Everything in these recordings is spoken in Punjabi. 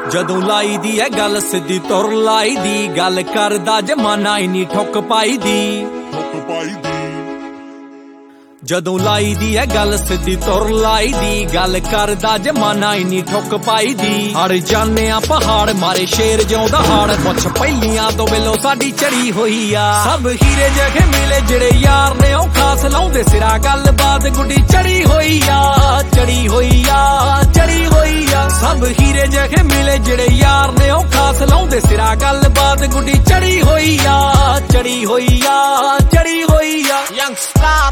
ਜਦੋਂ ਲਾਈ ਦੀ ਐ ਗੱਲ ਸਿੱਧੀ ਤੁਰ ਲਾਈ ਦੀ, ਗੱਲ ਕਰਦਾ ਜਮਾਨਾ ਇੰਨੀ ਠੁੱਕ ਪਾਈ ਦੀ। ਜਦੋਂ ਲਾਈ ਦੀ ਐ ਗੱਲ ਸਿੱਧੀ ਤੁਰ ਲਾਈ ਦੀ, ਗੱਲ ਕਰਦਾ ਜਮਾਨਾ ਇੰਨੀ ਠੁੱਕ ਪਾਈ ਦੀ। ਹੜ ਜਾਨੇ ਆ ਪਹਾੜ ਮਾਰੇ ਸ਼ੇਰ ਜਿਉਂਦਾ ਹਾੜ, ਪੁੱਛ ਪਹਿਲੀਆਂ ਤੋਂ ਬਿਲੋ ਸਾਡੀ ਚੜੀ ਹੋਈ ਆ। ਸਭ ਹੀਰੇ ਜਿਹੇ ਮਿਲੇ ਜਿਹੜੇ ਯਾਰ ਨੇ ਉਹ ਖਾਸ ਲਾਉਂਦੇ ਸਿਰਾ, ਗੱਲਬਾਤ ਗੁੱਡੀ ਚੜੀ ਹੋਈ ਆ, ਚੜੀ ਹੋਈ ਆ, ਚੜੀ ਹੋਈ ਆ। ਸਭ ਹੀਰੇ ਜਿਹੇ ਮਿਲੇ ਜਿਹੜੇ ਯਾਰ ਨੇ ਉਹ ਖਾਸ ਲਾਉਂਦੇ ਸਿਰਾ, ਗੱਲਬਾਤ ਗੁੱਡੀ ਚੜੀ ਹੋਈ ਆ, ਚੜੀ ਹੋਈ ਆ, ਚੜੀ ਹੋਈ ਆ। ਯੰਗਸਟਰ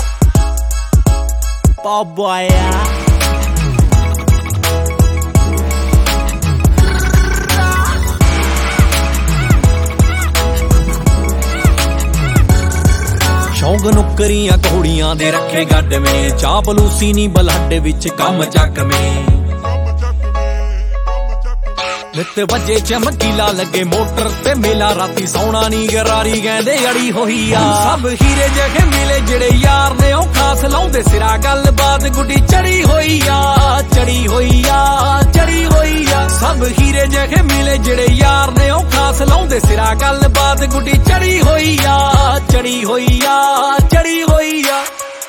Paubaya ਸ਼ੌਂਕ ਨੁਕਰੀਆਂ ਘੋੜੀਆਂ ਦੇ ਰੱਖੇ ਗੱਡਵੇਂ, ਚਾਪਲੂਸੀ ਨੀ ਬਲੱਡ ਵਿੱਚ ਕੰਮ ਚੱਕਵੇਂ। ਨਿੱਤ ਵੱਜੇ ਚਮਕੀਲਾ ਲੱਗੇ ਮੋਟਰ ਤੇ ਮੇਲਾ, ਰਾਤੀ ਸੌਣਾ ਨੀ ਗਰਾਰੀ ਕਹਿੰਦੇ ਅੜੀ ਹੋਈ ਆ। ਸਭ ਹੀਰੇ ਜਿਹੇ ਮਿਲੇ ਜਿਹੜੇ ਯਾਰ ਨੇ ਉਹ ਖਾਸ ਲਾਉਂਦੇ ਸਿਰਾ, ਗੱਲਬਾਤ ਗੁੱਡੀ ਚੜੀ ਹੋਈ ਆ, ਚੜੀ ਹੋਈ ਆ, ਚੜੀ ਹੋਈ ਆ। ਸਭ ਹੀਰੇ ਜਿਹੇ ਮਿਲੇ ਜਿਹੜੇ ਯਾਰ ਨੇ ਉਹ ਖਾਸ ਲਾਉਂਦੇ ਸਿਰਾ, ਗੱਲਬਾਤ ਗੁੱਡੀ ਚੜੀ ਹੋਈ ਆ, ਚੜੀ ਹੋਈ ਆ, ਚੜੀ ਹੋਈ ਆ।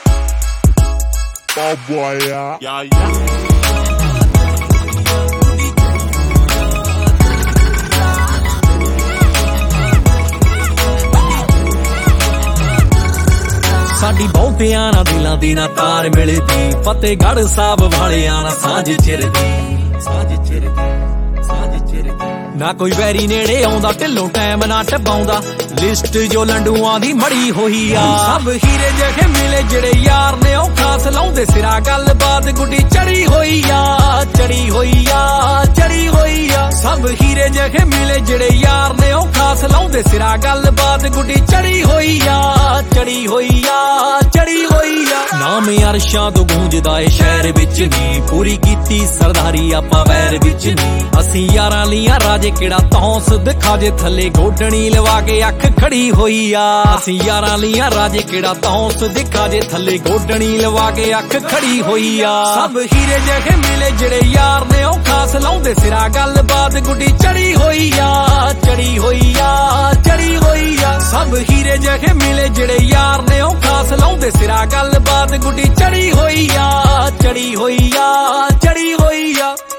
ਸਾਡੀ ਬਹੁਤਿਆਂ ਨਾਲ ਦਿਲਾਂ ਦੀ ਨਾ ਤਾਰ ਮਿਲਦੀ, ਫਤਿਹਗੜ੍ਹ ਸਾਹਿਬ ਵਾਲਿਆਂ ਨਾਲ ਸਾਂਝ ਚਿਰਦੀ, ਸਾਂਝ ਚਿਰਦੀ, ਸਾਂਝ ਚਿਰਦੀ। ਨਾ ਕੋਈ ਵੈਰੀ ਨੇੜੇ ਆਉਂਦਾ ਢਿੱਲੋਂ ਟਾਈਮ ਨਾ ਟਪਾਉਂਦਾ, ਲਿਸਟ ਜੋ ਲੰਡੂਆਂ ਦੀ ਮੜੀ ਹੋਈ ਆ। ਸਭ ਹੀਰੇ ਜਿਹੇ ਮਿਲੇ ਜਿਹੜੇ ਯਾਰ ਨੇ ਉਹ ਖਾਸ ਲਾਉਂਦੇ ਸਿਰਾ, ਗੱਲਬਾਤ ਗੁੱਡੀ ਚੜੀ ਹੋਈ ਆ, ਚੜੀ ਹੋਈ ਆ, ਚੜੀ ਹੋਈ ਆ। ਸਭ ਹੀਰੇ ਜਿਹੇ ਮਿਲੇ ਜਿਹੜੇ ਯਾਰ ਨੇ ਉਹ ਖਾਸ ਲਾਉਂਦੇ ਸਿਰਾ, ਗੱਲਬਾਤ ਗੁੱਡੀ ਚੜੀ ਹੋਈ ਆ, ਚੜੀ ਹੋਈ ਆ, ਚੜੀ ਹੋਈ ਆ। ਨਾਮ ਅਰਸ਼ਾਂ ਤੋਂ ਗੂੰਜਦਾ ਏ ਸ਼ਹਿਰ ਵਿੱਚ ਨੀ, ਪੂਰੀ ਕੀਤੀ ਸਰਦਾਰੀ ਆਪਾਂ ਵੈਰ ਵਿੱਚ ਨੀ। ਅਸੀਂ ਯਾਰਾਂ ਲੀਆਂ ਰਾਜੇ ਕਿਹੜਾ ਤੌਂਸ ਦਿਖਾ ਜੇ, ਥੱਲੇ ਗੋਡਣੀ ਲਵਾ ਕੇ ਅੱਖ ਖੜੀ ਹੋਈ ਆ। ਅਸੀਂ ਯਾਰਾਂ ਲੀਆਂ ਰਾਜੇ ਕਿਹੜਾ ਤੌਂਸ ਦਿਖਾ ਜੇ, ਥੱਲੇ ਗੋਡਣੀ ਲਵਾ ਕੇ ਅੱਖ ਖੜੀ ਹੋਈ ਆ। ਸਭ ਹੀਰੇ ਜਿਹੇ ਮਿਲੇ ਜਿਹੜੇ ਯਾਰ ਨੇ ਉਹ ਖਾਸ ਲਾਉਂਦੇ ਸਿਰਾ, ਗੱਲਬਾਤ ਗੁੱਡੀ ਚੜੀ ਹੋਈ ਆ, ਚੜੀ ਹੋਈ ਆ, ਚੜੀ ਹੋਈ ਆ। ਸਭ ਹੀਰੇ ਜਿਹੇ ਮਿਲੇ ਜਿਹੜੇ ਯਾਰ ਨੇ ਉਹ ਖਾਸ ਲਾਉਂਦੇ ਸਿਰਾ, ਗੱਲਬਾਤ ਗੁੱਡੀ ਚੜੀ ਹੋਈ ਆ, ਚੜੀ ਹੋਈ ਆ, ਚੜੀ ਹੋਈ ਆ।